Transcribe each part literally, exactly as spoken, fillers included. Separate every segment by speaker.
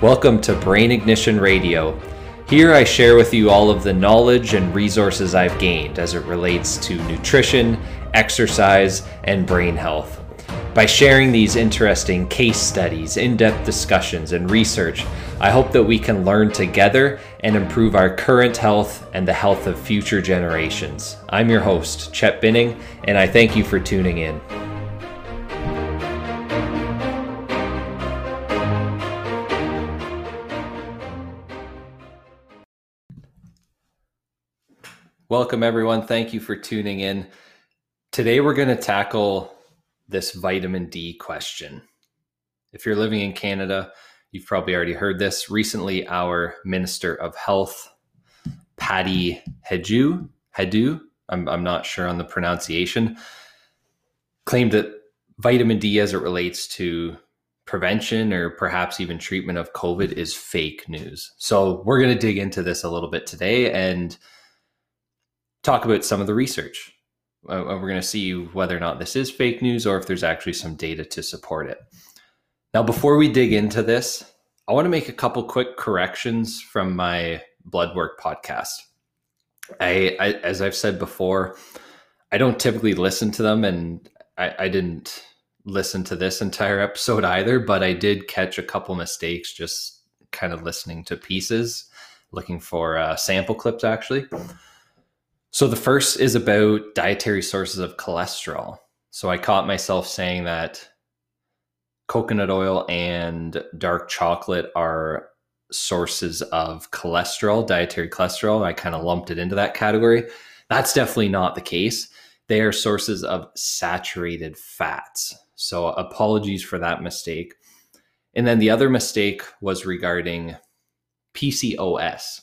Speaker 1: Welcome to Brain Ignition Radio. Here I share with you all of the knowledge and resources I've gained as it relates to nutrition, exercise, and brain health. By sharing these interesting case studies, in-depth discussions, and research, I hope that we can learn together and improve our current health and the health of future generations. I'm your host, Chet Binning, and I thank you for tuning in. Welcome everyone. Thank you for tuning in. Today we're going to tackle this vitamin D question. If you're living in Canada, you've probably already heard this. Recently, our Minister of Health, Patty Hajdu, Hajdu, I'm, I'm not sure on the pronunciation, claimed that vitamin D as it relates to prevention or perhaps even treatment of COVID is fake news. So we're going to dig into this a little bit today and talk about some of the research. Uh, we're going to see whether or not this is fake news or if there's actually some data to support it. Now, before we dig into this, I want to make a couple quick corrections from my blood work podcast. I, I as I've said before, I don't typically listen to them, and I, I didn't listen to this entire episode either, but I did catch a couple mistakes just kind of listening to pieces, looking for uh, sample clips actually. So the first is about dietary sources of cholesterol. So I caught myself saying that coconut oil and dark chocolate are sources of cholesterol, dietary cholesterol. I kind of lumped it into that category. That's definitely not the case. They are sources of saturated fats. So apologies for that mistake. And then the other mistake was regarding P C O S.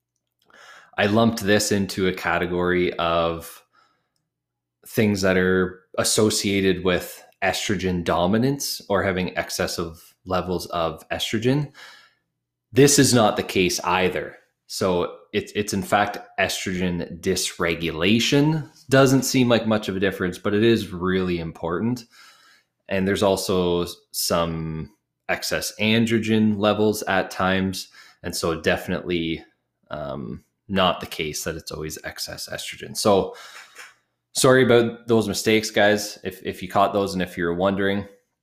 Speaker 1: I lumped this into a category of things that are associated with estrogen dominance or having excessive levels of estrogen. This is not the case either. So it's, it's in fact estrogen dysregulation. Doesn't seem like much of a difference, but it is really important. And there's also some excess androgen levels at times. And so definitely, um, not the case that it's always excess estrogen. So sorry about those mistakes, guys, if, if you caught those and if you're wondering.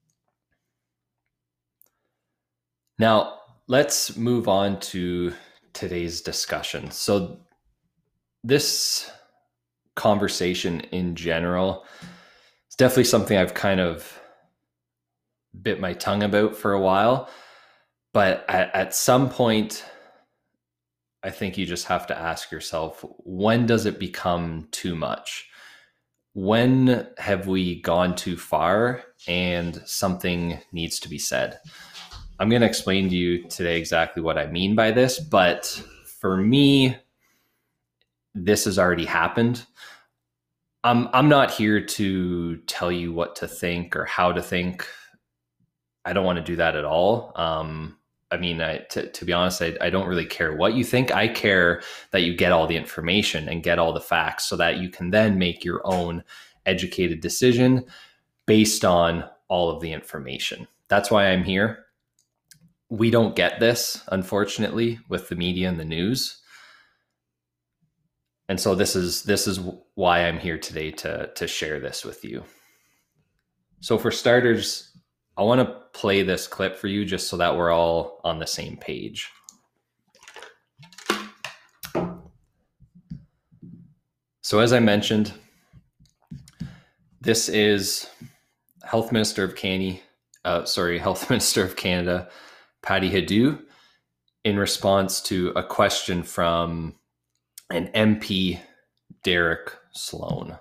Speaker 1: Now, let's move on to today's discussion. So this conversation in general is definitely something I've kind of bit my tongue about for a while. But at, at some point, I think you just have to ask yourself, when does it become too much? When have we gone too far and something needs to be said? I'm going to explain to you today exactly what I mean by this, but for me, this has already happened. I'm, I'm not here to tell you what to think or how to think. I don't want to do that at all. Um, I mean, I, to, to be honest, I, I don't really care what you think. I care that you get all the information and get all the facts so that you can then make your own educated decision based on all of the information. That's why I'm here. We don't get this, unfortunately, with the media and the news. And so this is this is why I'm here today to, to share this with you. So for starters, I want to play this clip for you just so that we're all on the same page. So as I mentioned, this is Health Minister of Canada, uh, sorry, Health Minister of Canada, Patty Hajdu, in response to a question from an M P, Derek Sloan.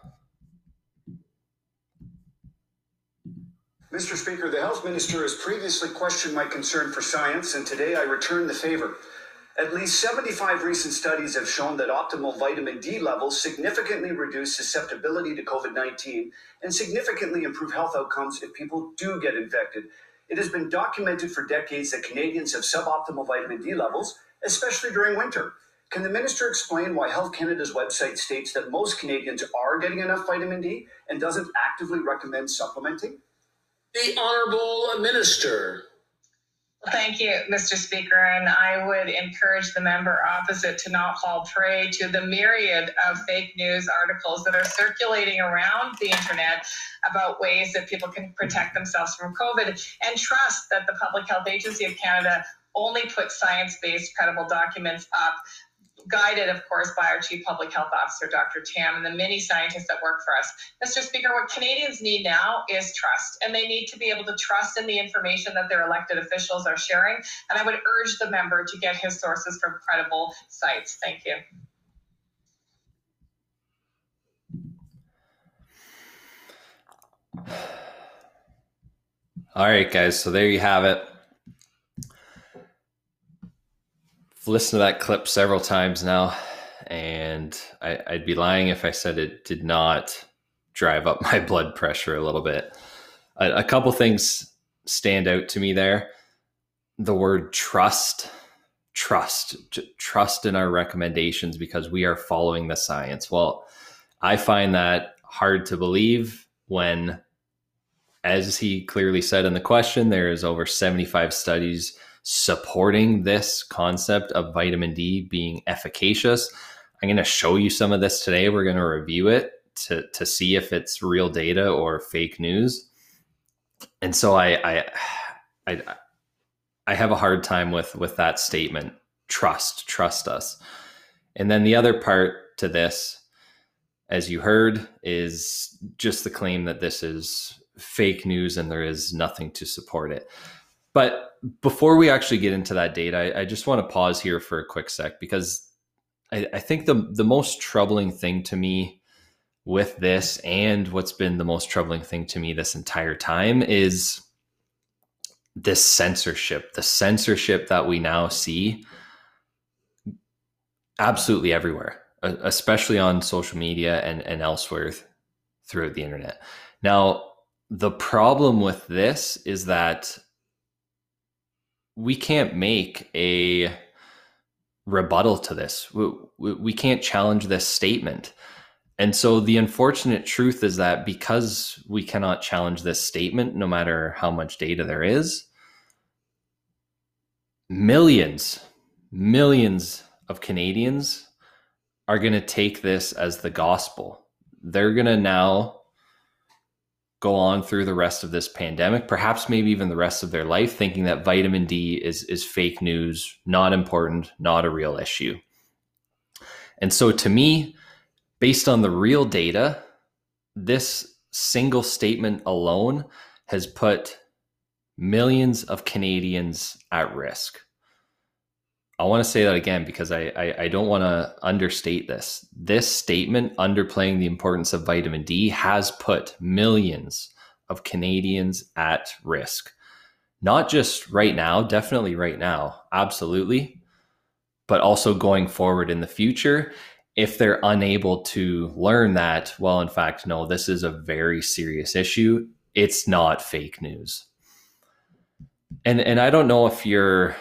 Speaker 2: Mister Speaker, the Health Minister has previously questioned my concern for science, and today I return the favor. At least seventy-five recent studies have shown that optimal vitamin D levels significantly reduce susceptibility to COVID nineteen and significantly improve health outcomes if people do get infected. It has been documented for decades that Canadians have suboptimal vitamin D levels, especially during winter. Can the Minister explain why Health Canada's website states that most Canadians are getting enough vitamin D and doesn't actively recommend supplementing?
Speaker 3: The Honourable Minister. Thank you, Mister Speaker, and I would encourage the member opposite to not fall prey to the myriad of fake news articles that are circulating around the internet about ways that people can protect themselves from COVID, and trust that the Public Health Agency of Canada only puts science-based credible documents up, guided, of course, by our Chief Public Health Officer, Doctor Tam, and the many scientists that work for us. Mister Speaker, what Canadians need now is trust, and they need to be able to trust in the information that their elected officials are sharing, and I would urge the member to get his sources from credible sites. Thank you.
Speaker 1: All right, guys, so there you have it. I've listened to that clip several times now, and I, I'd be lying if I said it did not drive up my blood pressure a little bit. A, a couple things stand out to me there. The word trust, trust, trust in our recommendations because we are following the science. Well, I find that hard to believe when, as he clearly said in the question, there is over seventy-five studies supporting this concept of vitamin D being efficacious. I'm going to show you some of this today. We're going to review it to, to see if it's real data or fake news. And so I, I, I, I have a hard time with, with that statement. Trust, trust us. And then the other part to this, as you heard, is just the claim that this is fake news and there is nothing to support it. But before we actually get into that data, I, I just want to pause here for a quick sec, because I, I think the, the most troubling thing to me with this, and what's been the most troubling thing to me this entire time, is this censorship, the censorship that we now see absolutely everywhere, especially on social media and, and elsewhere throughout the internet. Now, the problem with this is that we can't make a rebuttal to this. We, we, we can't challenge this statement. And so the unfortunate truth is that because we cannot challenge this statement, no matter how much data there is, millions, millions of Canadians are going to take this as the gospel. They're going to now go on through the rest of this pandemic, perhaps maybe even the rest of their life, thinking that vitamin D is, is fake news, not important, not a real issue. And so to me, based on the real data, this single statement alone has put millions of Canadians at risk. I want to say that again because I, I, I don't want to understate this. This statement underplaying the importance of vitamin D has put millions of Canadians at risk. Not just right now, definitely right now, absolutely, but also going forward in the future if they're unable to learn that, well, in fact, no, this is a very serious issue. It's not fake news. And, and I don't know if you're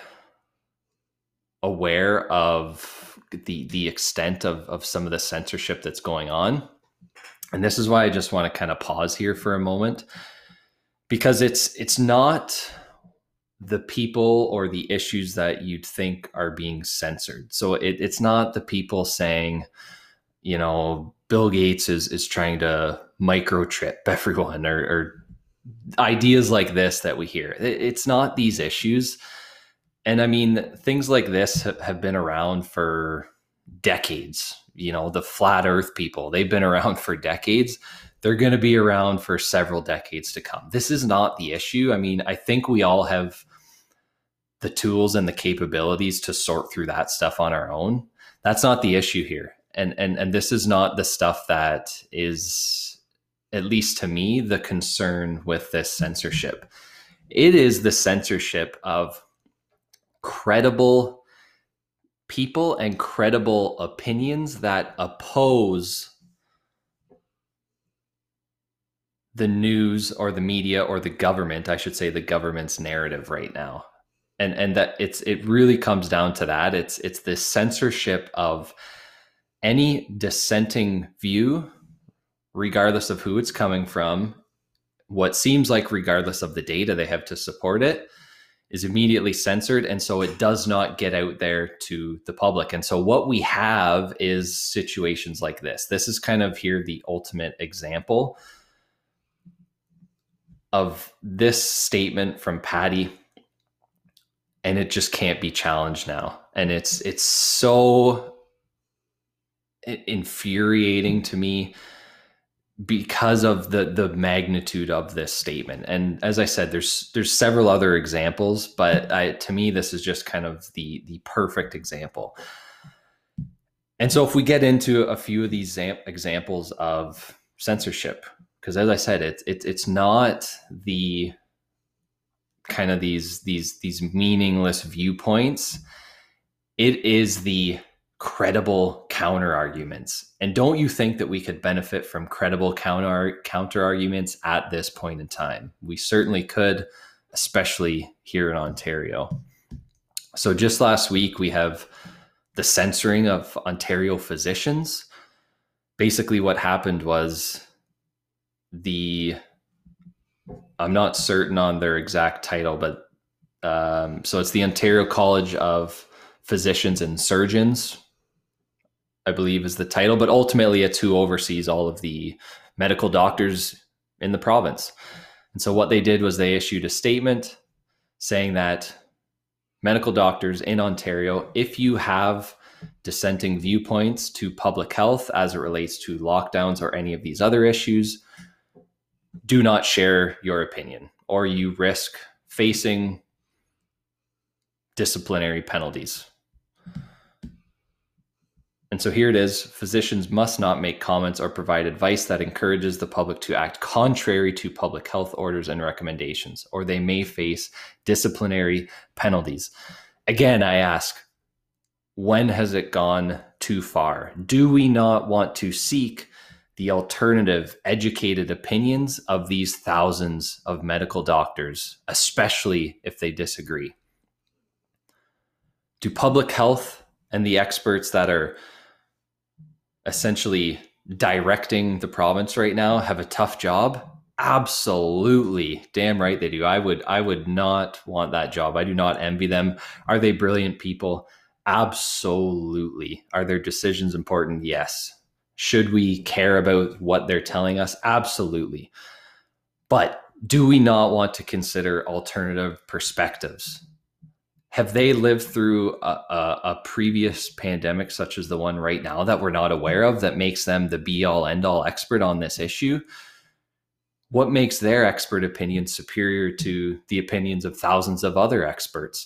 Speaker 1: aware of the the extent of, of some of the censorship that's going on. And this is why I just want to kind of pause here for a moment, because it's it's not the people or the issues that you'd think are being censored. So it, it's not the people saying, you know, Bill Gates is is trying to microchip everyone, or, or ideas like this that we hear. It, it's not these issues. And I mean, things like this have been around for decades. You know, the flat earth people, they've been around for decades. They're going to be around for several decades to come. This is not the issue. I mean, I think we all have the tools and the capabilities to sort through that stuff on our own. That's not the issue here. And, and, and this is not the stuff that is, at least to me, the concern with this censorship. It is the censorship of credible people and credible opinions that oppose the news or the media or the government, I should say the government's narrative right now. And and that it's it really comes down to that. It's it's this censorship of any dissenting view, regardless of who it's coming from, what seems like regardless of the data they have to support it. is immediately censored. And so it does not get out there to the public. And so what we have is situations like this. This is kind of here the ultimate example of this statement from Patty. And it just can't be challenged now. And it's it's so infuriating to me because of the the magnitude of this statement. And as I said, there's there's several other examples, but I, to me, this is just kind of the the perfect example. And so if we get into a few of these examples of censorship, because as I said, it's it, it's not the kind of these these these meaningless viewpoints. It is the credible counter arguments. And don't you think that we could benefit from credible counter counter arguments at this point in time? We certainly could, especially here in Ontario. So just last week, we have the censoring of Ontario physicians. Basically what happened was the, I'm not certain on their exact title, but um, so it's the Ontario College of Physicians and Surgeons, I believe is the title, but ultimately it's who oversees all of the medical doctors in the province. And so what they did was they issued a statement saying that medical doctors in Ontario, if you have dissenting viewpoints to public health as it relates to lockdowns or any of these other issues, do not share your opinion, or you risk facing disciplinary penalties. And so here it is. Physicians must not make comments or provide advice that encourages the public to act contrary to public health orders and recommendations, or they may face disciplinary penalties. Again, I ask, when has it gone too far? Do we not want to seek the alternative educated opinions of these thousands of medical doctors, especially if they disagree? Do public health and the experts that are essentially directing the province right now have a tough job? Absolutely. Damn right they do. I would I would not want that job. I do not envy them. Are they brilliant people? Absolutely. Are their decisions important? Yes. Should we care about what they're telling us? Absolutely. But do we not want to consider alternative perspectives? Have they lived through a, a, a previous pandemic such as the one right now that we're not aware of that makes them the be-all end-all expert on this issue? What makes their expert opinion superior to the opinions of thousands of other experts?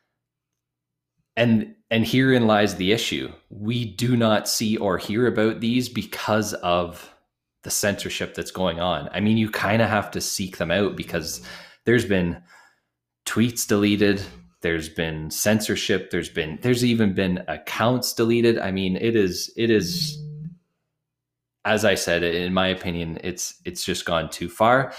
Speaker 1: And, and herein lies the issue. We do not see or hear about these because of the censorship that's going on. I mean, you kind of have to seek them out because there's been tweets deleted, there's been censorship, there's been, there's even been accounts deleted. I mean, it is, it is, as I said, in my opinion, it's, it's just gone too far.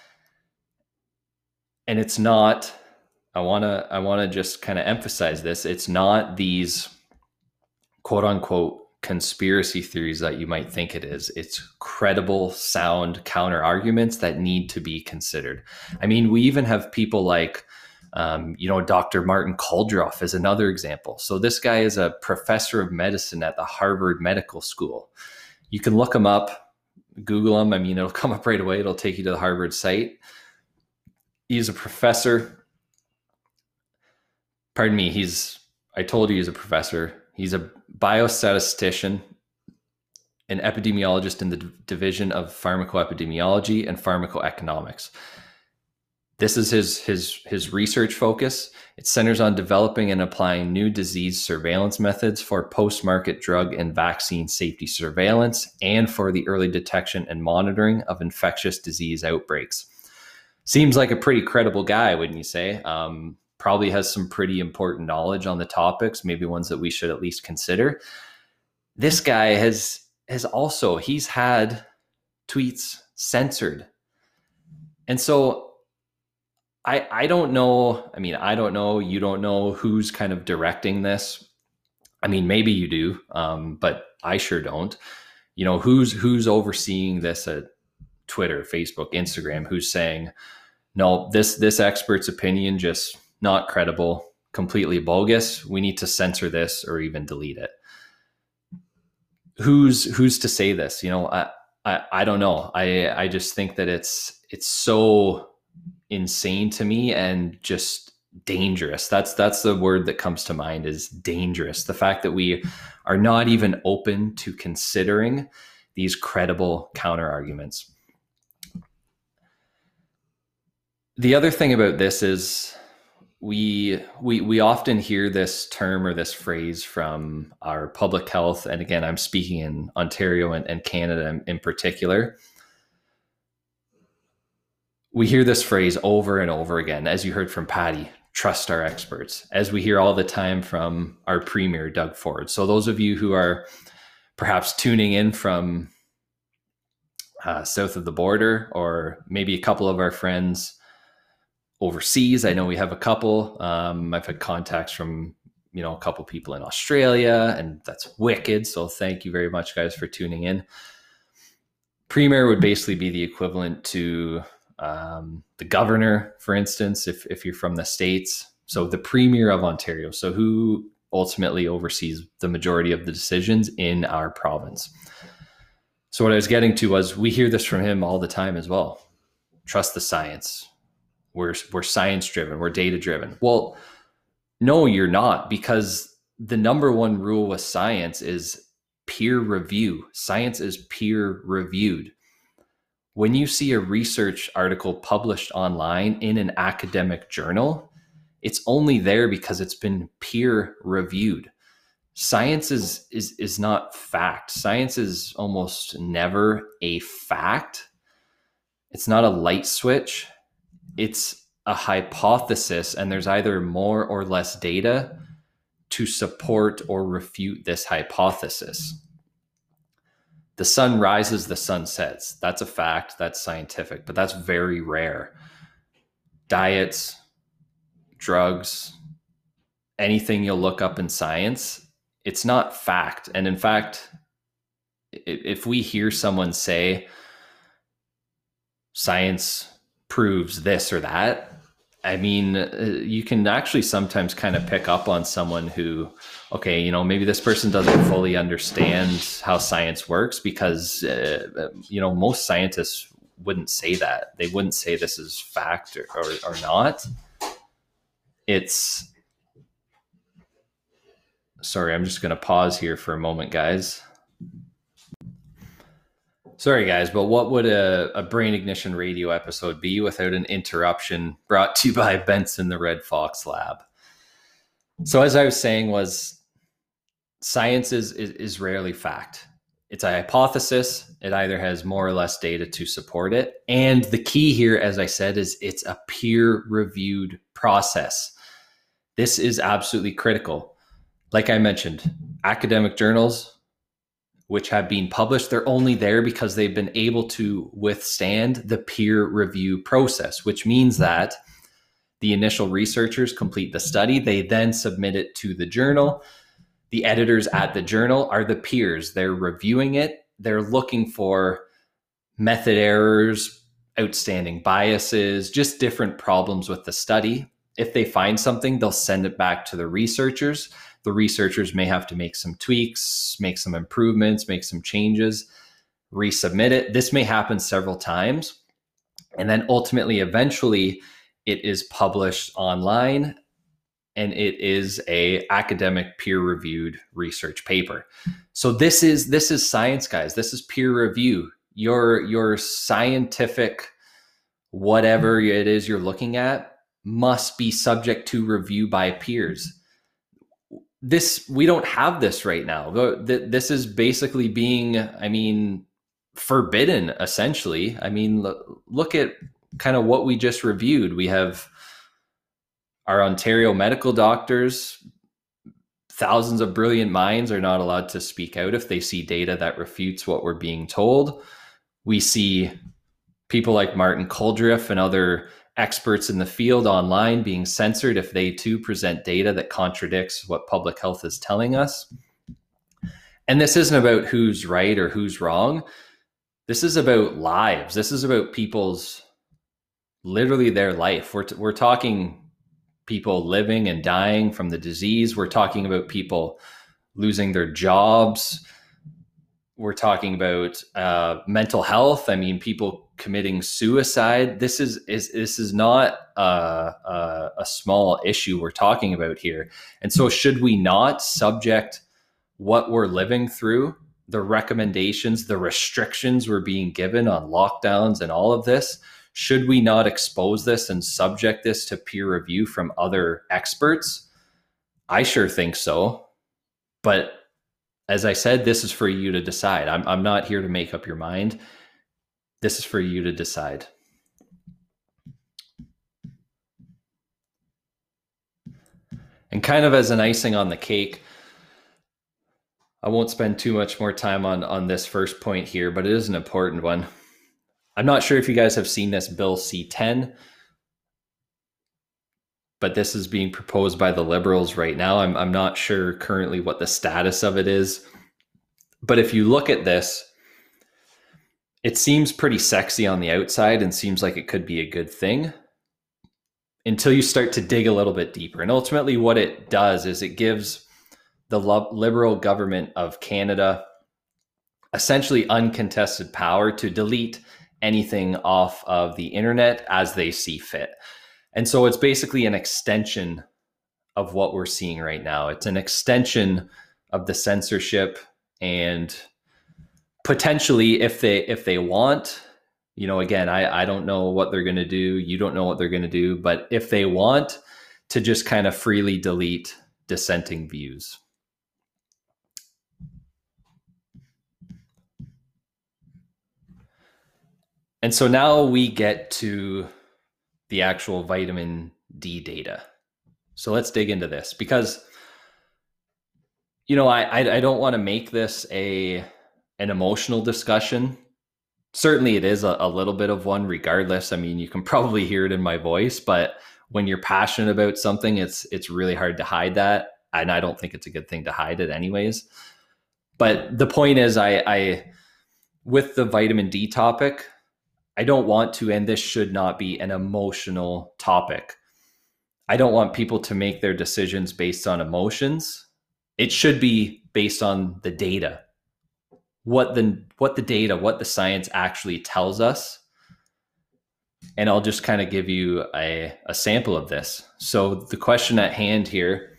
Speaker 1: And it's not, I want to, I want to just kind of emphasize this. It's not these quote unquote conspiracy theories that you might think it is. It's credible, sound counter arguments that need to be considered. I mean, we even have people like, Um, you know, Doctor Martin Kulldorff is another example. So this guy is a professor of medicine at the Harvard Medical School. You can look him up, Google him. I mean, it'll come up right away. It'll take you to the Harvard site. He's a professor. Pardon me. He's, I told you he's a professor. He's a biostatistician, an epidemiologist in the D- Division of Pharmacoepidemiology and Pharmacoeconomics. This is his, his, his research focus. It centers on developing and applying new disease surveillance methods for post-market drug and vaccine safety surveillance and for the early detection and monitoring of infectious disease outbreaks. Seems like a pretty credible guy, wouldn't you say? Um, probably has some pretty important knowledge on the topics, maybe ones that we should at least consider. This guy has, has also, he's had tweets censored. And so I, I don't know. I mean, I don't know. You don't know who's kind of directing this. I mean, maybe you do, um, but I sure don't. You know, who's who's overseeing this at Twitter, Facebook, Instagram? Who's saying, no, this this expert's opinion just not credible, completely bogus. We need to censor this or even delete it. Who's who's to say this? You know, I I, I don't know. I I just think that it's it's so insane to me and just dangerous. That's that's the word that comes to mind, is dangerous. The fact that we are not even open to considering these credible counter arguments. The other thing about this is we we we often hear this term or this phrase from our public health, and again, I'm speaking in Ontario and, and Canada in, in particular. We hear this phrase over and over again, as you heard from Patty, trust our experts, as we hear all the time from our Premier, Doug Ford. So those of you who are perhaps tuning in from uh, south of the border, or maybe a couple of our friends overseas, I know we have a couple. Um, I've had contacts from, you know, a couple people in Australia, and that's wicked. So thank you very much, guys, for tuning in. Premier would basically be the equivalent to um, the governor, for instance, if, if you're from the States. So the Premier of Ontario. So who ultimately oversees the majority of the decisions in our province. So what I was getting to was, we hear this from him all the time as well. Trust the science. We're, we're science driven. We're data driven. Well, no, you're not, because the number one rule with science is peer review. Science is peer reviewed. When you see a research article published online in an academic journal, it's only there because it's been peer reviewed. Science is, is, is not fact. Science is almost never a fact. It's not a light switch. It's a hypothesis, and there's either more or less data to support or refute this hypothesis. The sun rises, the sun sets. That's a fact. That's scientific, but that's very rare. Diets, drugs, anything you'll look up in science, it's not fact. And in fact, if we hear someone say science proves this or that, I mean, you can actually sometimes kind of pick up on someone who, okay, you know, maybe this person doesn't fully understand how science works, because, uh, you know, most scientists wouldn't say that. They wouldn't say this is fact or, or, or not. It's, sorry, I'm just going to pause here for a moment, guys. Sorry, guys, but what would a, a Brain Ignition Radio episode be without an interruption brought to you by Benson the Red Fox Lab? So as I was saying, was science is, is, is rarely fact. It's a hypothesis. It either has more or less data to support it. And the key here, as I said, is it's a peer-reviewed process. This is absolutely critical. Like I mentioned, academic journals, which have been published, they're only there because they've been able to withstand the peer review process, which means that the initial researchers complete the study. They then submit it to the journal. The editors at the journal are the peers. They're reviewing it. They're looking for method errors, outstanding biases, just different problems with the study. If they find something, they'll send it back to the researchers. The researchers may have to make some tweaks, make some improvements, make some changes, resubmit it. This may happen several times. And then ultimately, eventually, it is published online, and it is a academic peer-reviewed research paper. So this is this is science, guys. This is peer review. Your, your scientific whatever it is you're looking at must be subject to review by peers. This, we don't have this right now. This is basically being, I mean, forbidden, essentially. I mean, look at kind of what we just reviewed. We have our Ontario medical doctors. Thousands of brilliant minds are not allowed to speak out if they see data that refutes what we're being told. We see people like Martin Coldriff and other experts in the field online being censored if they too present data that contradicts what public health is telling us. And this isn't about who's right or who's wrong. This is about lives. This is about people's, literally their life. We're, t- we're talking people living and dying from the disease. We're talking about people losing their jobs. We're talking about uh, mental health. I mean, people committing suicide. This is is this is not uh, a, a small issue we're talking about here. And so, should we not subject what we're living through, the recommendations, the restrictions we're being given on lockdowns and all of this, should we not expose this and subject this to peer review from other experts? I sure think so. But as I said, this is for you to decide. I'm, I'm not here to make up your mind. This is for you to decide. And kind of as an icing on the cake, I won't spend too much more time on, on this first point here, but it is an important one. I'm not sure if you guys have seen this Bill C ten, but this is being proposed by the Liberals right now. I'm, I'm not sure currently what the status of it is. But if you look at this, it seems pretty sexy on the outside and seems like it could be a good thing until you start to dig a little bit deeper. And ultimately what it does is it gives the Liberal government of Canada essentially uncontested power to delete anything off of the internet as they see fit. And so it's basically an extension of what we're seeing right now. It's an extension of the censorship, and potentially if they if they want, you know, again, I, I don't know what they're going to do. You don't know what they're going to do. But if they want to just kind of freely delete dissenting views. And so now we get to the actual vitamin D data. So let's dig into this because, you know, I I, I don't want to make this a an emotional discussion. Certainly it is a, a little bit of one regardless. I mean, you can probably hear it in my voice, but when you're passionate about something, it's it's really hard to hide that. And I don't think it's a good thing to hide it anyways. But the point is, I, I with the vitamin D topic, I don't want to, and this should not be an emotional topic. I don't want people to make their decisions based on emotions. It should be based on the data. What the what the data, what the science actually tells us. And I'll just kind of give you a, a sample of this. So the question at hand here,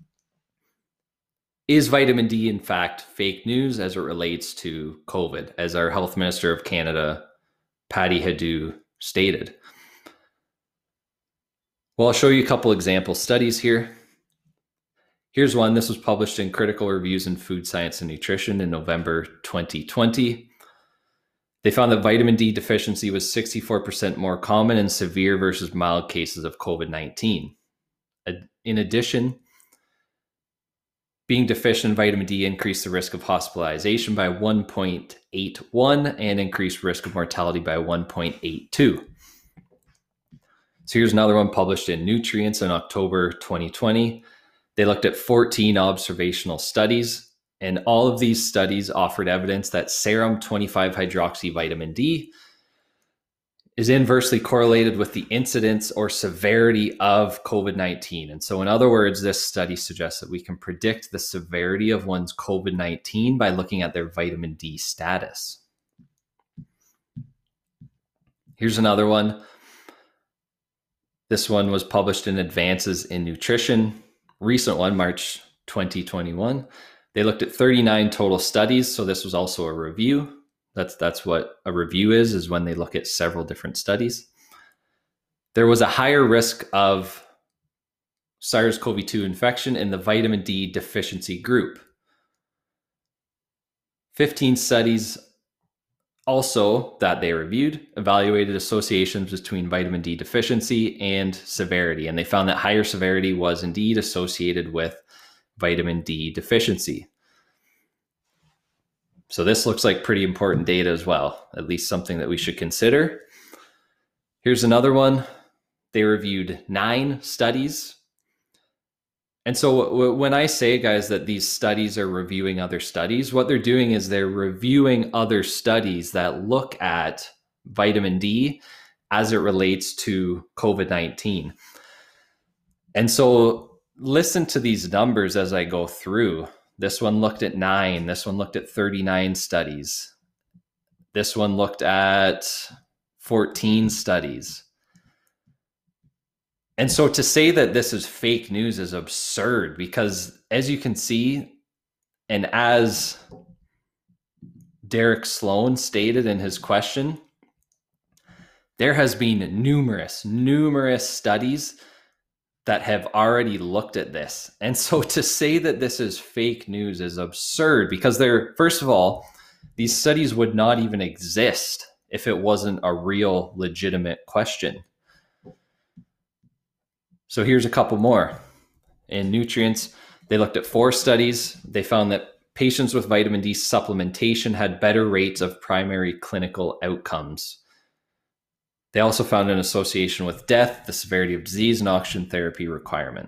Speaker 1: is vitamin D in fact fake news as it relates to COVID, as our Health Minister of Canada, Patty Hajdu, stated? Well, I'll show you a couple example studies here. Here's one. This was published in Critical Reviews in Food Science and Nutrition in November twenty twenty. They found that vitamin D deficiency was sixty-four percent more common in severe versus mild cases of COVID nineteen. In addition, being deficient in vitamin D increased the risk of hospitalization by one point eight one and increased risk of mortality by one point eight two. So here's another one published in Nutrients in October twenty twenty. They looked at fourteen observational studies, and all of these studies offered evidence that serum twenty-five hydroxyvitamin D is inversely correlated with the incidence or severity of COVID nineteen. And so in other words, this study suggests that we can predict the severity of one's COVID nineteen by looking at their vitamin D status. Here's another one. This one was published in Advances in Nutrition, recent one, March twenty twenty-one. They looked at thirty-nine total studies. So this was also a review. That's that's what a review is, is when they look at several different studies. There was a higher risk of SARS CoV two infection in the vitamin D deficiency group. fifteen studies also that they reviewed evaluated associations between vitamin D deficiency and severity, and they found that higher severity was indeed associated with vitamin D deficiency. So this looks like pretty important data as well, at least something that we should consider. Here's another one. They reviewed nine studies. And so w- when I say, guys, that these studies are reviewing other studies, what they're doing is they're reviewing other studies that look at vitamin D as it relates to COVID nineteen. And so listen to these numbers as I go through. This one looked at nine. This one looked at thirty-nine studies. This one looked at fourteen studies. And so to say that this is fake news is absurd, because as you can see, and as Derek Sloan stated in his question, there has been numerous, numerous studies that have already looked at this. And so to say that this is fake news is absurd, because they're, first of all, these studies would not even exist if it wasn't a real legitimate question. So here's a couple more. In nutrients, they looked at four studies. They found that patients with vitamin D supplementation had better rates of primary clinical outcomes. They also found an association with death, the severity of disease, and oxygen therapy requirement.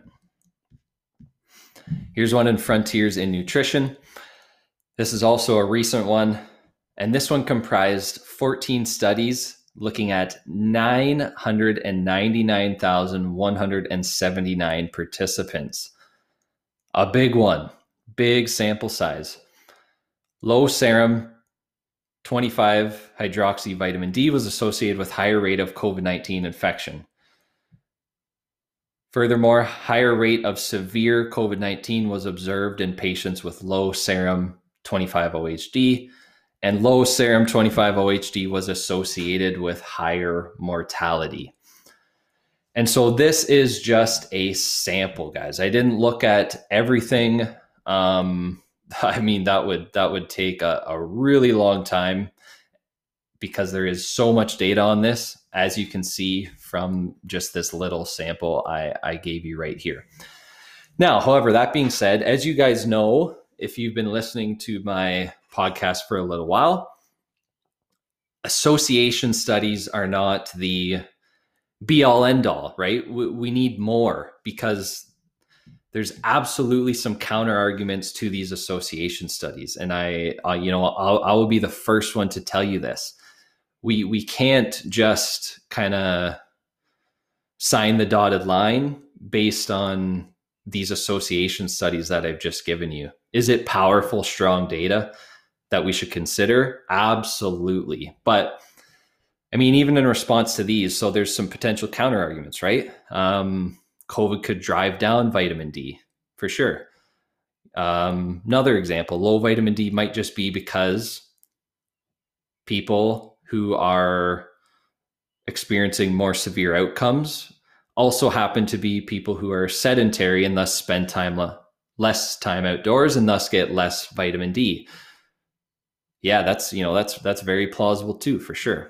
Speaker 1: Here's one in Frontiers in Nutrition. This is also a recent one, and this one comprised fourteen studies looking at nine hundred ninety-nine thousand one hundred seventy-nine participants. A big one, big sample size. Low serum twenty-five hydroxy vitamin D was associated with higher rate of COVID nineteen infection. Furthermore, higher rate of severe COVID nineteen was observed in patients with low serum twenty-five O H D, and low serum twenty-five O H D was associated with higher mortality. And so this is just a sample, guys. I didn't look at everything. Um, I mean, that would that would take a, a really long time, because there is so much data on this, as you can see from just this little sample I, I gave you right here. Now, however, that being said, as you guys know, if you've been listening to my podcast for a little while, association studies are not the be all end all, right? We, we need more, because there's absolutely some counter arguments to these association studies. And I, uh, you know, I'll, I will be the first one to tell you this. We, we can't just kind of sign the dotted line based on these association studies that I've just given you. Is it powerful, strong data that we should consider? Absolutely. But I mean, even in response to these, so there's some potential counter arguments, right? Um, COVID could drive down vitamin D for sure. Um, another example, low vitamin D might just be because people who are experiencing more severe outcomes also happen to be people who are sedentary and thus spend time less time outdoors and thus get less vitamin D. Yeah, that's, you know, that's that's very plausible too, for sure.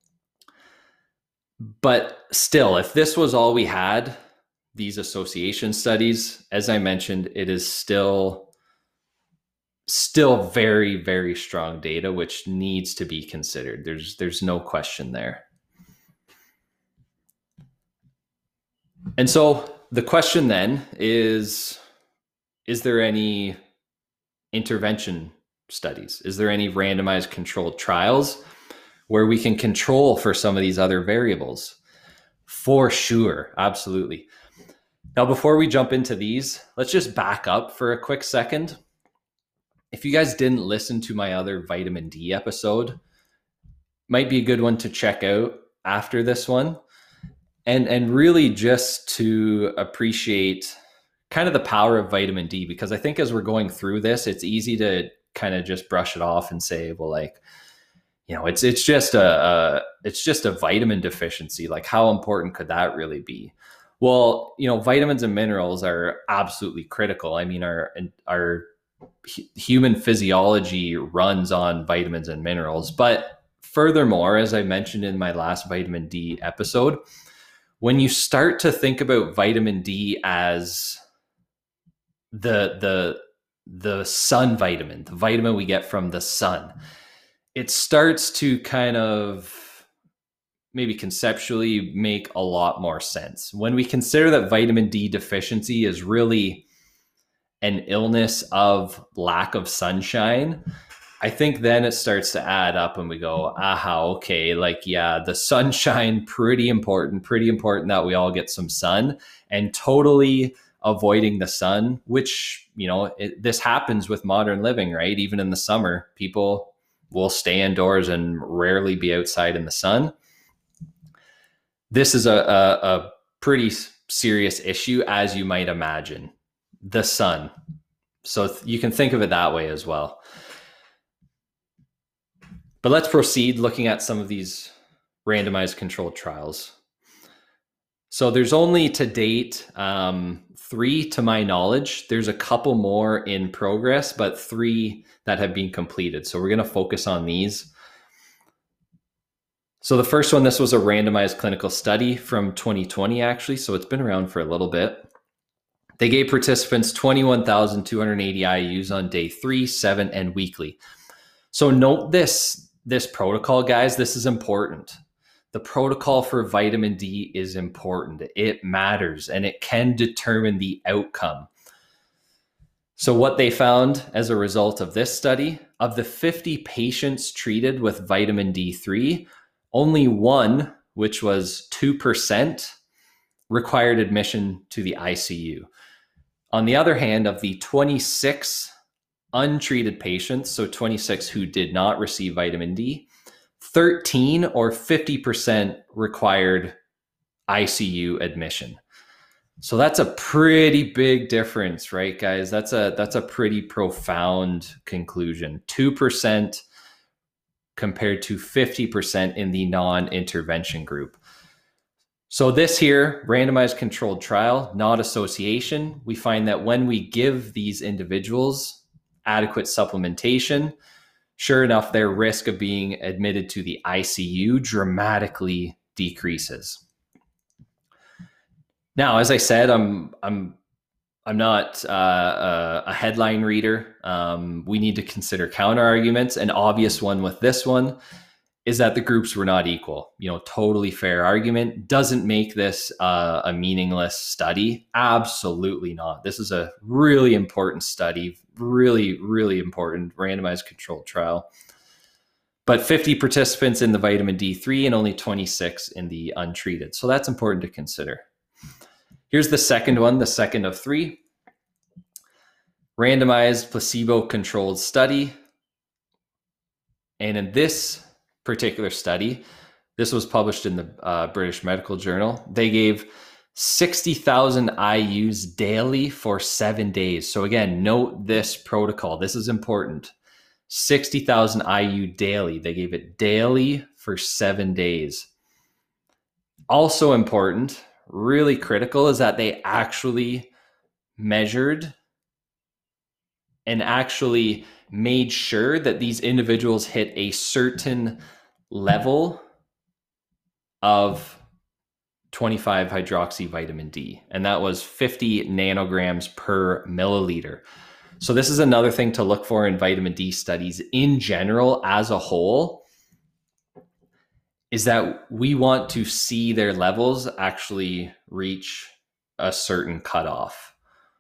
Speaker 1: But still, if this was all we had, these association studies, as I mentioned, it is still still very, very strong data, which needs to be considered. There's there's no question there. And so the question then is, is there any intervention studies? Is there any randomized controlled trials where we can control for some of these other variables? For sure, absolutely. Now, before we jump into these, let's just back up for a quick second. If you guys didn't listen to my other vitamin D episode, might be a good one to check out after this one. And, and really just to appreciate kind of the power of vitamin D, because I think as we're going through this, it's easy to kind of just brush it off and say, well, like, you know, it's it's just a, a it's just a vitamin deficiency. Like, how important could that really be? Well, you know, vitamins and minerals are absolutely critical. I mean, our our human physiology runs on vitamins and minerals. But furthermore, as I mentioned in my last vitamin D episode, when you start to think about vitamin D as the the the sun vitamin, the vitamin we get from the sun, it starts to kind of maybe conceptually make a lot more sense. When we consider that vitamin D deficiency is really an illness of lack of sunshine, I think then it starts to add up and we go, aha, okay, like, yeah, the sunshine, pretty important, pretty important that we all get some sun, and totally avoiding the sun, which, you know, it, this happens with modern living, right? Even in the summer, people will stay indoors and rarely be outside in the sun. This is a, a, a pretty serious issue, as you might imagine, the sun. So th- you can think of it that way as well. But let's proceed looking at some of these randomized controlled trials. So there's only to date um, three to my knowledge. There's a couple more in progress, but three that have been completed. So we're going to focus on these. So the first one, this was a randomized clinical study from twenty twenty, actually. So it's been around for a little bit. They gave participants twenty-one thousand two hundred eighty I U S on day three, seven, and weekly. So note this, this protocol, guys, this is important. The protocol for vitamin D is important. It matters, and it can determine the outcome. So what they found as a result of this study, of the fifty patients treated with vitamin D three, only one, which was two percent, required admission to the I C U. On the other hand, of the twenty-six untreated patients, so twenty-six who did not receive vitamin D, thirteen or fifty percent required I C U admission. So that's a pretty big difference, right, guys? That's a that's a pretty profound conclusion. two percent compared to fifty percent in the non-intervention group. So this here, randomized controlled trial, not association. We find that when we give these individuals adequate supplementation, sure enough, their risk of being admitted to the I C U dramatically decreases. Now, as I said, I'm I'm I'm not uh, a headline reader. Um, we need to consider counter arguments. An obvious one with this one is that the groups were not equal. You know, totally fair argument. Doesn't make this uh, a meaningless study. Absolutely not. This is a really important study. Really, really important randomized controlled trial. But fifty participants in the vitamin D three and only twenty-six in the untreated. So that's important to consider. Here's the second one, the second of three. Randomized placebo-controlled study. And in this particular study, this was published in the uh, British Medical Journal, they gave sixty thousand I U S daily for seven days. So again, note this protocol. This is important. sixty thousand I U daily. They gave it daily for seven days. Also important, really critical, is that they actually measured and actually made sure that these individuals hit a certain level of twenty-five hydroxy vitamin D, and that was fifty nanograms per milliliter. So this is another thing to look for in vitamin D studies in general as a whole, is that we want to see their levels actually reach a certain cutoff.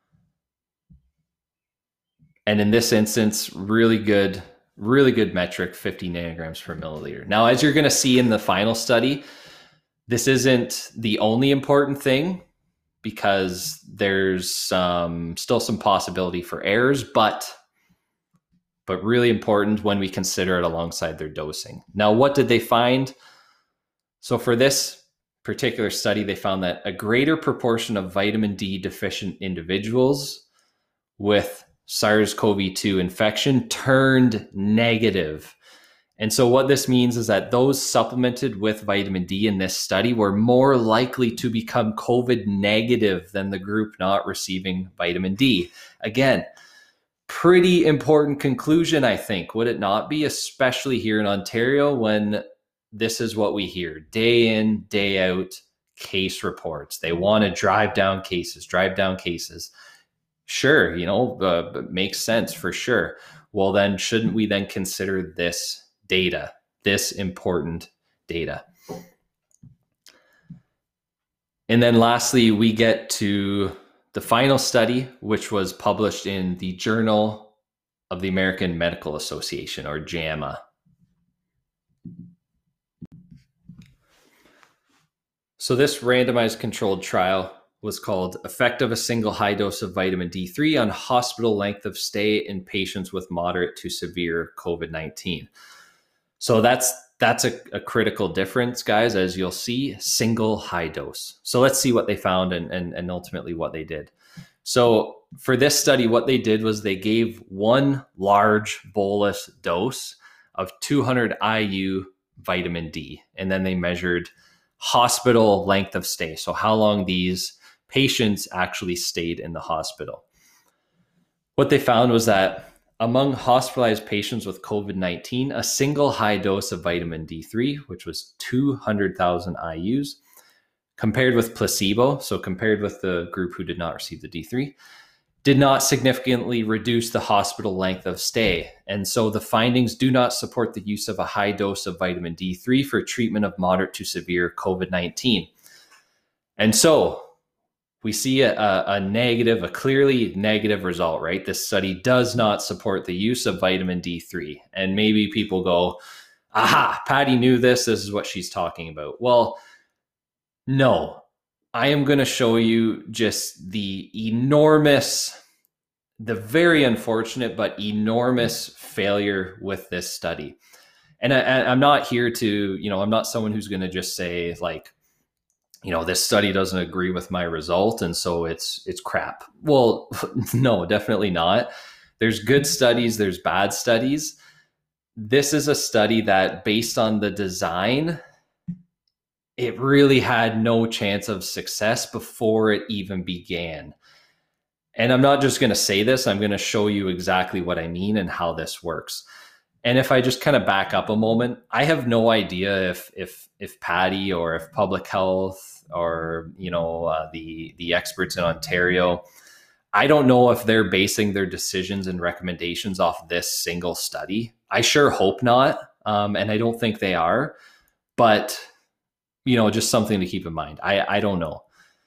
Speaker 1: And in this instance, really good, really good metric, fifty nanograms per milliliter. Now, as you're going to see in the final study, this isn't the only important thing, because there's um, still some possibility for errors, but but really important when we consider it alongside their dosing. Now, what did they find? So for this particular study, they found that a greater proportion of vitamin D deficient individuals with SARS-C o V two infection turned negative. And so what this means is that those supplemented with vitamin D in this study were more likely to become COVID negative than the group not receiving vitamin D. Again, pretty important conclusion, I think, would it not be? Especially here in Ontario, when this is what we hear day in, day out, case reports. They want to drive down cases, drive down cases. Sure, you know, uh, makes sense for sure. Well, then shouldn't we then consider this data, this important data? And then lastly, we get to the final study, which was published in the Journal of the American Medical Association, or JAMA. So this randomized controlled trial was called Effect of a Single High Dose of Vitamin D three on Hospital Length of Stay in Patients with Moderate to Severe COVID nineteen. So that's that's a, a critical difference, guys, as you'll see, single high dose. So let's see what they found and, and, and ultimately what they did. So for this study, what they did was they gave one large bolus dose of two hundred I U vitamin D, and then they measured hospital length of stay. So how long these patients actually stayed in the hospital. What they found was that among hospitalized patients with COVID nineteen, a single high dose of vitamin D three, which was two hundred thousand I U's, compared with placebo, so compared with the group who did not receive the D three, did not significantly reduce the hospital length of stay. And so the findings do not support the use of a high dose of vitamin D three for treatment of moderate to severe COVID nineteen. And so we see a, a negative, a clearly negative result, right? This study does not support the use of vitamin D three. And maybe people go, aha, Patty knew this. This is what she's talking about. Well, no, I am going to show you just the enormous, the very unfortunate, but enormous failure with this study. And I, I'm not here to, you know, I'm not someone who's going to just say like, you know, this study doesn't agree with my result, and so it's it's crap. Well, no, definitely not. There's good studies, there's bad studies. This is a study that, based on the design, it really had no chance of success before it even began. And I'm not just going to say this, I'm going to show you exactly what I mean and how this works. And if I just kind of back up a moment, I have no idea if if if Patty or if public health or, you know, uh, the the experts in Ontario, I don't know if they're basing their decisions and recommendations off this single study. I sure hope not, um, and I don't think they are. But, you know, just something to keep in mind. I I don't know.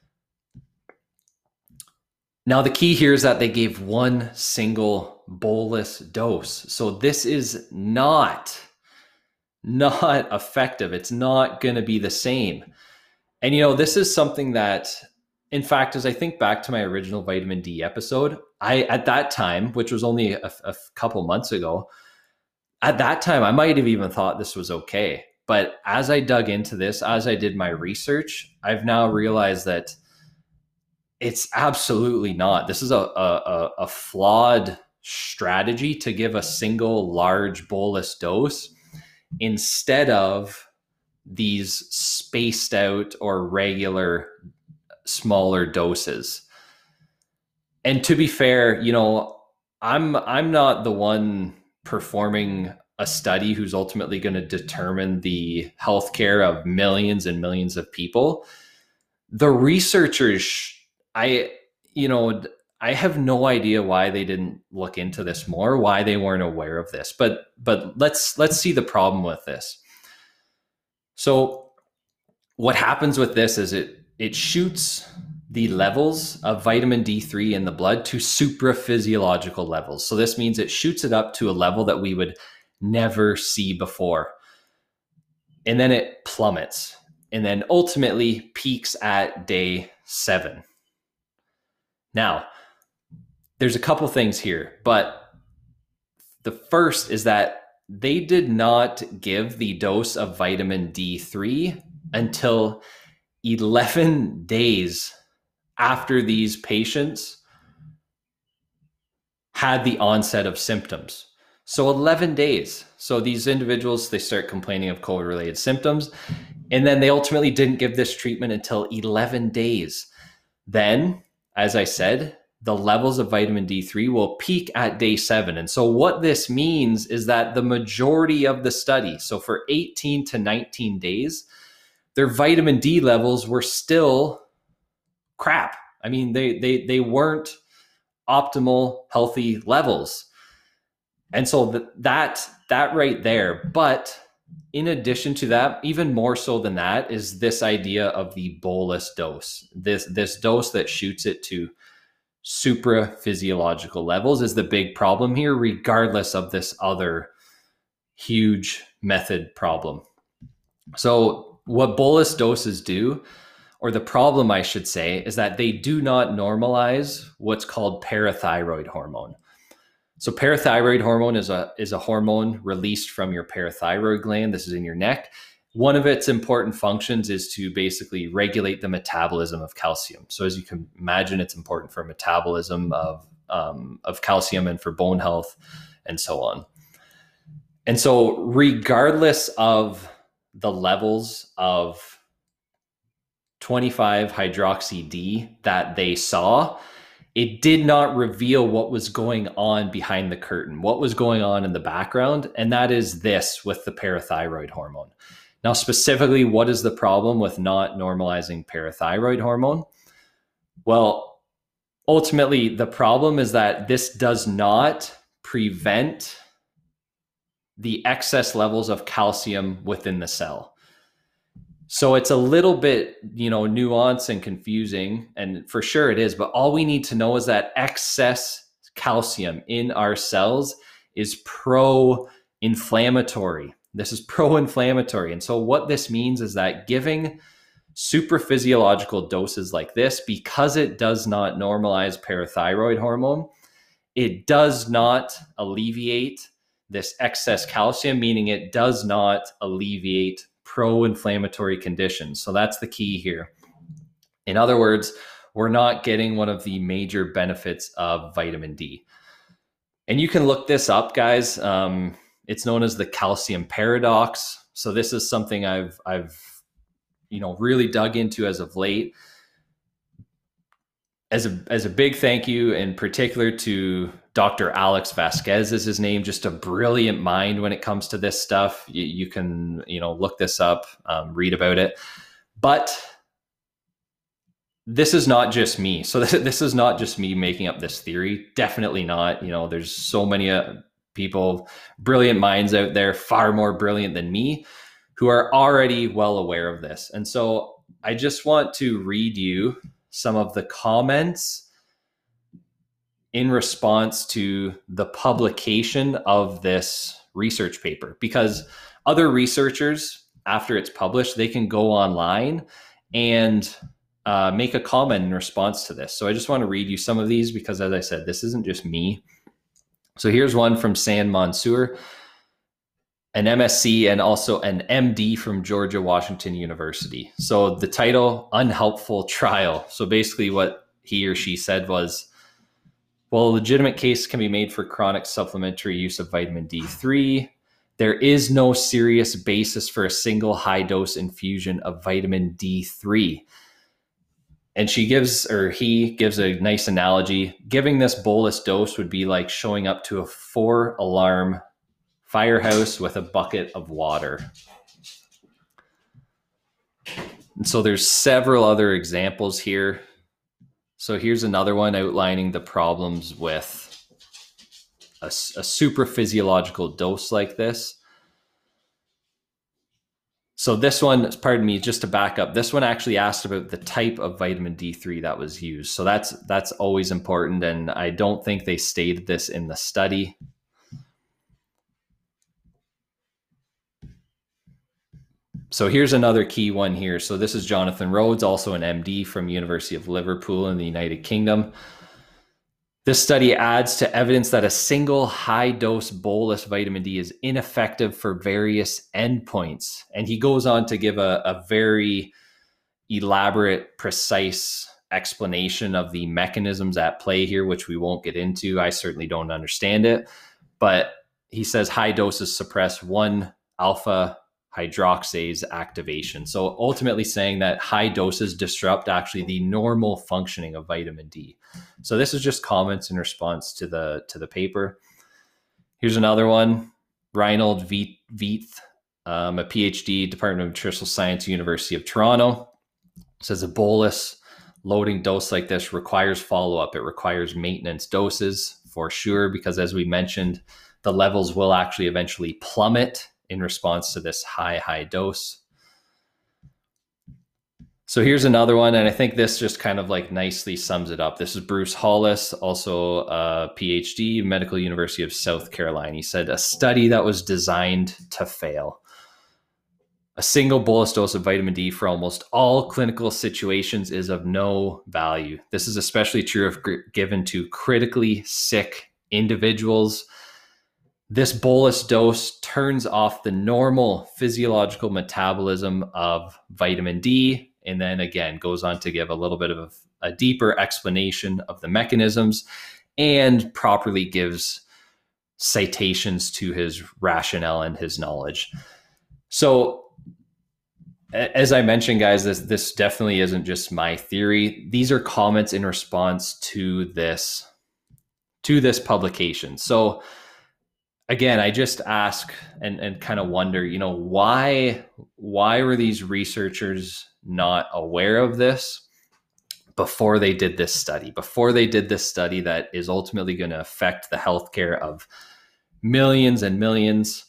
Speaker 1: Now, the key here is that they gave one single bolus dose. So this is not, not effective. It's not going to be the same. And, you know, this is something that, in fact, as I think back to my original vitamin D episode, I, at that time, which was only a, a couple months ago, at that time, I might have even thought this was okay. But as I dug into this, as I did my research, I've now realized that it's absolutely not. This is a, a, a flawed strategy to give a single large bolus dose instead of these spaced out or regular smaller doses. And to be fair, you know, I'm I'm not the one performing a study who's ultimately going to determine the healthcare of millions and millions of people. The researchers, I, you know, I have no idea why they didn't look into this more, why they weren't aware of this. But but let's let's see the problem with this. So what happens with this is it it shoots the levels of vitamin D three in the blood to supraphysiological levels. So this means it shoots it up to a level that we would never see before. And then it plummets and then ultimately peaks at day seven. Now, there's a couple things here, but the first is that they did not give the dose of vitamin D three until eleven days after these patients had the onset of symptoms. So eleven days. So these individuals, they start complaining of COVID-related symptoms, and then they ultimately didn't give this treatment until eleven days. Then, as I said, the levels of vitamin D three will peak at day seven. And so what this means is that the majority of the study, so for eighteen to nineteen days, their vitamin D levels were still crap. I mean, they they they weren't optimal, healthy levels. And so th- that that right there. But in addition to that, even more so than that, is this idea of the bolus dose, this this dose that shoots it to supraphysiological levels is the big problem here, regardless of this other huge method problem. So what bolus doses do, or the problem I should say, is that they do not normalize what's called parathyroid hormone. So parathyroid hormone is a, is a hormone released from your parathyroid gland. This is in your neck. One of its important functions is to basically regulate the metabolism of calcium. So as you can imagine, it's important for metabolism of, um, of calcium and for bone health and so on. And so regardless of the levels of twenty-five hydroxy D that they saw, it did not reveal what was going on behind the curtain, what was going on in the background. And that is this with the parathyroid hormone. Now, specifically, what is the problem with not normalizing parathyroid hormone? Well, ultimately, the problem is that this does not prevent the excess levels of calcium within the cell. So it's a little bit, you know, nuanced and confusing, and for sure it is, but all we need to know is that excess calcium in our cells is pro-inflammatory. This is pro-inflammatory. And so what this means is that giving supraphysiological doses like this, because it does not normalize parathyroid hormone, it does not alleviate this excess calcium, meaning it does not alleviate pro-inflammatory conditions. So that's the key here. In other words, we're not getting one of the major benefits of vitamin D. And you can look this up, guys. Um, it's known as the calcium paradox. So this is something I've, I've, you know, really dug into as of late. As a, as a big thank you in particular to Doctor Alex Vasquez is his name, just a brilliant mind when it comes to this stuff. You, you can, you know, look this up, um, read about it. But this is not just me. So this, this is not just me making up this theory. Definitely not. You know, there's so many uh, people, brilliant minds out there, far more brilliant than me, who are already well aware of this. And so I just want to read you some of the comments in response to the publication of this research paper, because other researchers, after it's published, they can go online and uh, make a comment in response to this. So I just want to read you some of these because, as I said, this isn't just me. So here's one from San Mansour, an M S c and also an M D from Georgia Washington University. So the title, Unhelpful Trial. So basically what he or she said was, well, a legitimate case can be made for chronic supplementary use of vitamin D three. There is no serious basis for a single high dose infusion of vitamin D three. And she gives, or he gives a nice analogy. Giving this bolus dose would be like showing up to a four alarm firehouse with a bucket of water. And so there's several other examples here. So here's another one outlining the problems with a, a supraphysiological dose like this. So this one, pardon me, just to back up, this one actually asked about the type of vitamin D three that was used. So that's that's always important, and I don't think they stated this in the study. So here's another key one here. So this is Jonathan Rhodes, also an M D from University of Liverpool in the United Kingdom. This study adds to evidence that a single high-dose bolus vitamin D is ineffective for various endpoints. And he goes on to give a, a very elaborate, precise explanation of the mechanisms at play here, which we won't get into. I certainly don't understand it. But he says high doses suppress one alpha hydroxylase activation. So ultimately saying that high doses disrupt actually the normal functioning of vitamin D. So this is just comments in response to the to the paper. Here's another one. Reinhold Veith, um, a PhD, Department of Nutritional Science, University of Toronto, says a bolus loading dose like this requires follow-up. It requires maintenance doses for sure, because as we mentioned, the levels will actually eventually plummet in response to this high, high dose. So here's another one, and I think this just kind of like nicely sums it up. This is Bruce Hollis, also a PhD, Medical University of South Carolina. He said, a study that was designed to fail. A single bolus dose of vitamin D for almost all clinical situations is of no value. This is especially true if given to critically sick individuals. This bolus dose turns off the normal physiological metabolism of vitamin D, and then again goes on to give a little bit of a deeper explanation of the mechanisms and properly gives citations to his rationale and his knowledge. So as I mentioned, guys, this this definitely isn't just my theory. These are comments in response to this to this publication. So again, I just ask and, and kind of wonder, you know, why why were these researchers not aware of this before they did this study, before they did this study that is ultimately going to affect the healthcare of millions and millions?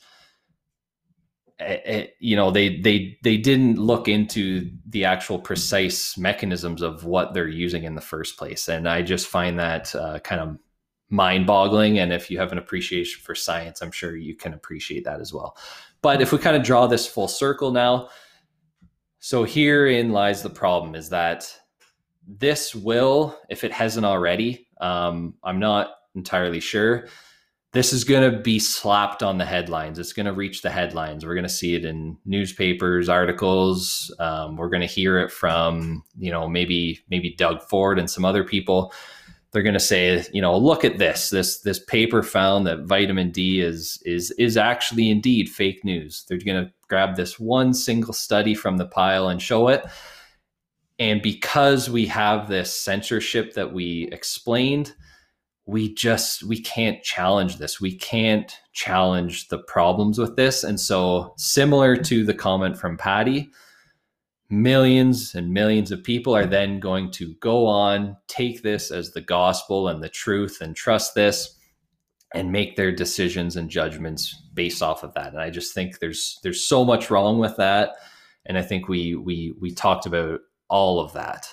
Speaker 1: It, you know, they they they didn't look into the actual precise mechanisms of what they're using in the first place, and I just find that uh, kind of mind-boggling. And if you have an appreciation for science, I'm sure you can appreciate that as well. But if we kind of draw this full circle now, so herein lies the problem: is that this will, if it hasn't already, um, I'm not entirely sure, this is going to be slapped on the headlines. It's going to reach the headlines. We're going to see it in newspapers, articles. Um, we're going to hear it from, you know, maybe maybe Doug Ford and some other people. They're going to say, you know, look at this. This this paper found that vitamin D is is is actually indeed fake news. They're going to grab this one single study from the pile and show it. And because we have this censorship that we explained, we just, we can't challenge this. We can't challenge the problems with this. And so similar to the comment from Patty, millions and millions of people are then going to go on, take this as the gospel and the truth and trust this and make their decisions and judgments based off of that. And I just think there's, there's so much wrong with that. And I think we, we, we talked about all of that.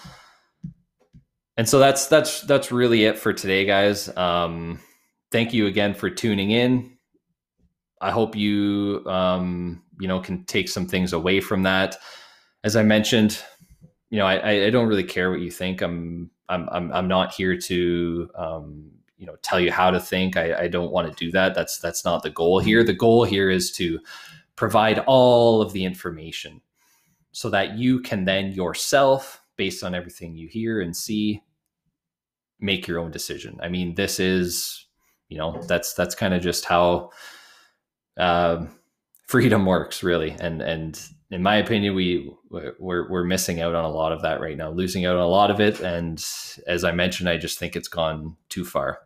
Speaker 1: And so that's that's that's really it for today, guys. Um, thank you again for tuning in. I hope you um, you know can take some things away from that. As I mentioned, you know, I, I don't really care what you think. I'm I'm I'm I'm not here to um, you know tell you how to think. I, I don't want to do that. That's that's not the goal here. The goal here is to provide all of the information so that you can then yourself, based on everything you hear and see, make your own decision. I mean, this is, you know, that's, that's kind of just how uh, freedom works, really. And, and in my opinion, we, we're, we're missing out on a lot of that right now, losing out on a lot of it. And as I mentioned, I just think it's gone too far.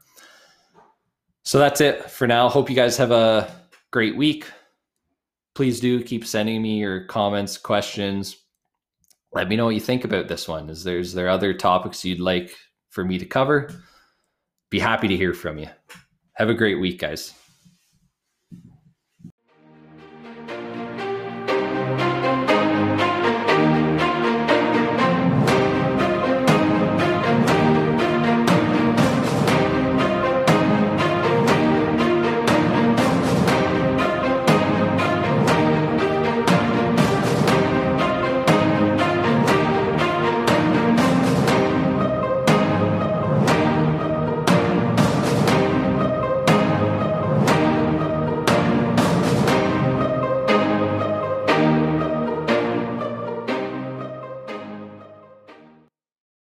Speaker 1: So that's it for now. Hope you guys have a great week. Please do keep sending me your comments, questions. Let me know what you think about this one. Is there, is there other topics you'd like for me to cover? Be happy to hear from you. Have a great week, guys.